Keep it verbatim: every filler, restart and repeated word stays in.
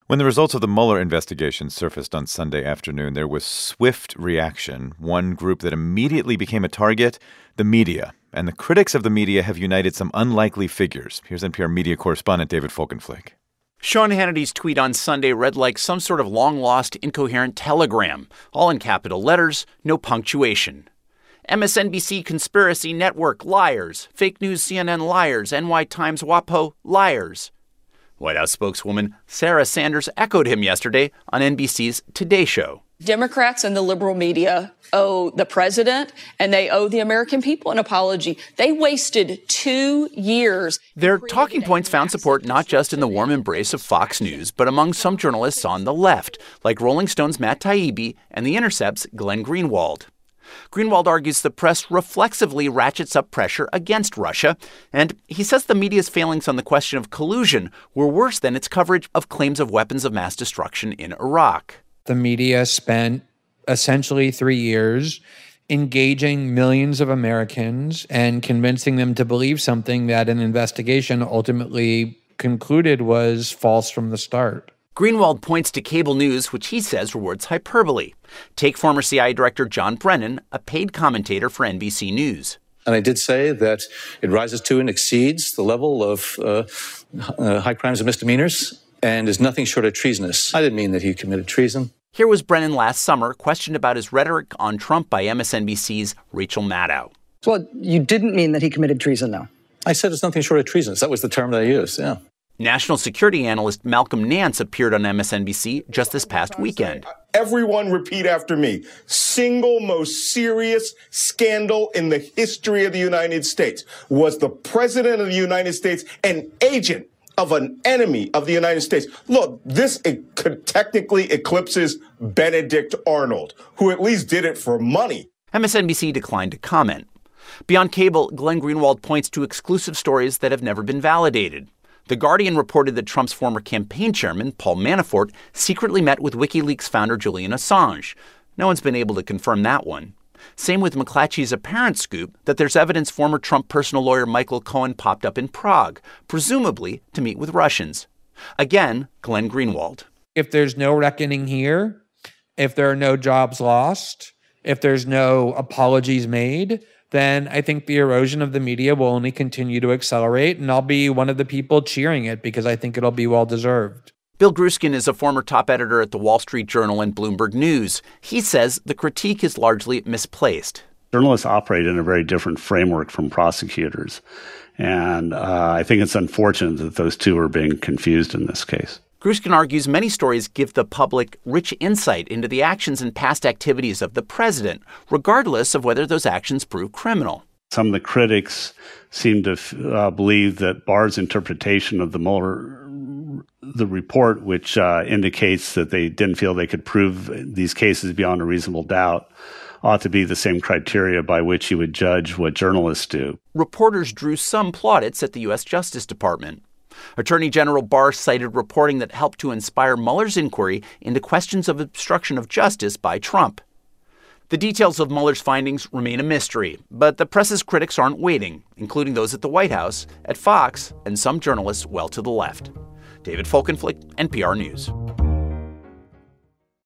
When the results of the Mueller investigation surfaced on Sunday afternoon, there was swift reaction. One group that immediately became a target, the media. And the critics of the media have united some unlikely figures. Here's N P R media correspondent David Folkenflik. Sean Hannity's tweet on Sunday read like some sort of long-lost, incoherent telegram, all in capital letters, no punctuation. M S N B C Conspiracy Network, liars. Fake News C N N, liars. N Y Times WAPO, liars. White House spokeswoman Sarah Sanders echoed him yesterday on N B C's Today Show. Democrats and the liberal media owe the president and they owe the American people an apology. They wasted two years. Their talking points found support not just in the warm embrace of Fox News, but among some journalists on the left, like Rolling Stone's Matt Taibbi and The Intercept's Glenn Greenwald. Greenwald argues the press reflexively ratchets up pressure against Russia, and he says the media's failings on the question of collusion were worse than its coverage of claims of weapons of mass destruction in Iraq. The media spent essentially three years engaging millions of Americans and convincing them to believe something that an investigation ultimately concluded was false from the start. Greenwald points to cable news, which he says rewards hyperbole. Take former C I A Director John Brennan, a paid commentator for N B C News. And I did say that it rises to and exceeds the level of uh, uh, high crimes and misdemeanors and is nothing short of treasonous. I didn't mean that he committed treason. Here was Brennan last summer, questioned about his rhetoric on Trump by M S N B C's Rachel Maddow. Well, you didn't mean that he committed treason, though. I said it's nothing short of treasonous. That was the term that I used, yeah. National security analyst Malcolm Nance appeared on M S N B C just this past weekend. Everyone repeat after me. Single most serious scandal in the history of the United States. Was the president of the United States an agent of an enemy of the United States? Look, this it could technically eclipses Benedict Arnold, who at least did it for money. M S N B C declined to comment. Beyond cable, Glenn Greenwald points to exclusive stories that have never been validated. The Guardian reported that Trump's former campaign chairman, Paul Manafort, secretly met with WikiLeaks founder Julian Assange. No one's been able to confirm that one. Same with McClatchy's apparent scoop that there's evidence former Trump personal lawyer Michael Cohen popped up in Prague, presumably to meet with Russians. Again, Glenn Greenwald. If there's no reckoning here, if there are no jobs lost, if there's no apologies made, then I think the erosion of the media will only continue to accelerate, and I'll be one of the people cheering it because I think it'll be well-deserved. Bill Gruskin is a former top editor at the Wall Street Journal and Bloomberg News. He says the critique is largely misplaced. Journalists operate in a very different framework from prosecutors, and uh, I think it's unfortunate that those two are being confused in this case. Gruskin argues many stories give the public rich insight into the actions and past activities of the president, regardless of whether those actions prove criminal. Some of the critics seem to uh, believe that Barr's interpretation of the Mueller the report, which uh, indicates that they didn't feel they could prove these cases beyond a reasonable doubt, ought to be the same criteria by which you would judge what journalists do. Reporters drew some plaudits at the U S Justice Department. Attorney General Barr cited reporting that helped to inspire Mueller's inquiry into questions of obstruction of justice by Trump. The details of Mueller's findings remain a mystery, but the press's critics aren't waiting, including those at the White House, at Fox, and some journalists well to the left. David Folkenflik, N P R News.